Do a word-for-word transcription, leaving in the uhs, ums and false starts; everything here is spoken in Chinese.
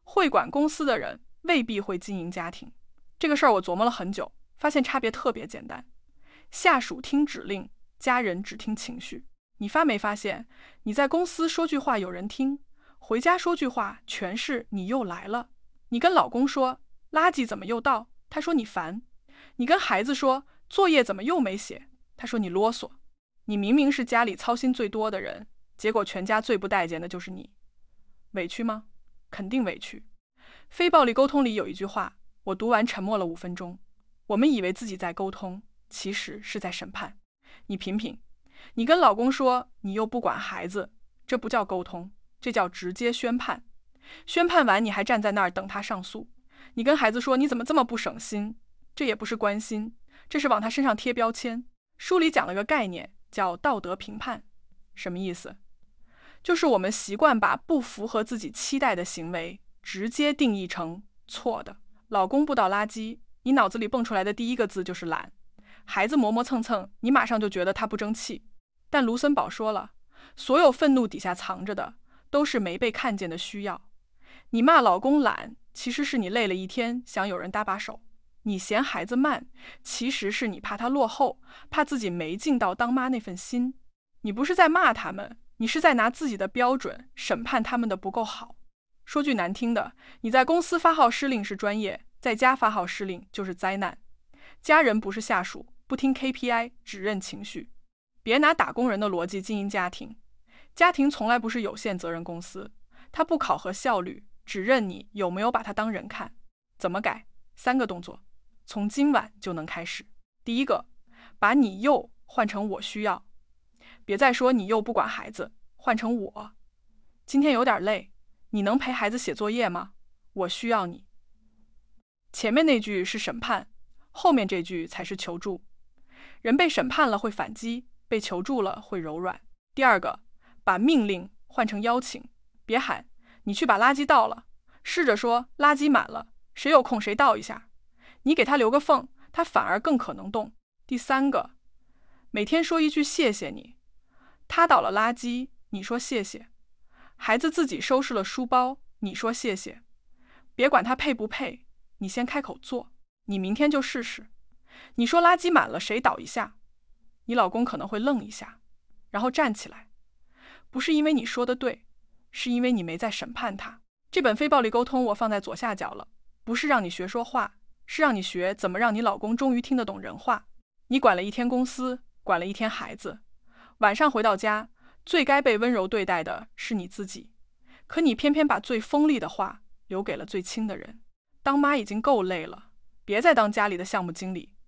会管公司的人未必会经营家庭。这个事儿我琢磨了很久，发现差别特别简单。下属听指令，家人只听情绪。你发没发现，你在公司说句话有人听，回家说句话全是你又来了。你跟老公说垃圾怎么又倒，他说你烦。你跟孩子说作业怎么又没写，他说你啰嗦。你明明是家里操心最多的人，结果全家最不待见的就是你。委屈吗？肯定委屈。非暴力沟通里有一句话，我读完沉默了五分钟。我们以为自己在沟通，其实是在审判。你品品，你跟老公说你又不管孩子，这不叫沟通，这叫直接宣判。宣判完你还站在那儿等他上诉。你跟孩子说你怎么这么不省心，这也不是关心，这是往他身上贴标签。书里讲了个概念叫道德评判。什么意思？就是我们习惯把不符合自己期待的行为直接定义成错的。老公不倒垃圾，你脑子里蹦出来的第一个字就是懒。孩子磨磨蹭蹭，你马上就觉得他不争气。但卢森堡说了，所有愤怒底下藏着的都是没被看见的需要。你骂老公懒，其实是你累了一天，想有人搭把手。你嫌孩子慢，其实是你怕他落后，怕自己没尽到当妈那份心。你不是在骂他们，你是在拿自己的标准审判他们的不够好。说句难听的，你在公司发号施令是专业，在家发号施令就是灾难。家人不是下属，不听 K P I， 只认情绪。别拿打工人的逻辑经营家庭，家庭从来不是有限责任公司，它不考核效率，只认你有没有把它当人看。怎么改？三个动作，从今晚就能开始。第一个，把你又换成我需要，别再说你又不管孩子，换成我。今天有点累，你能陪孩子写作业吗？我需要你。前面那句是审判，后面这句才是求助。人被审判了会反击，被求助了会柔软。第二个，把命令换成邀请，别喊你去把垃圾倒了，试着说垃圾满了，谁有空谁倒一下。你给他留个缝，他反而更可能动。第三个，每天说一句谢谢你。他倒了垃圾，你说谢谢。孩子自己收拾了书包，你说谢谢。别管他配不配，你先开口做。你明天就试试。你说垃圾满了，谁倒一下？你老公可能会愣一下，然后站起来。不是因为你说的对，是因为你没在审判他。这本非暴力沟通我放在左下角了，不是让你学说话，是让你学怎么让你老公终于听得懂人话。你管了一天公司，管了一天孩子，晚上回到家，最该被温柔对待的是你自己，可你偏偏把最锋利的话留给了最亲的人。当妈已经够累了，别再当家里的项目经理，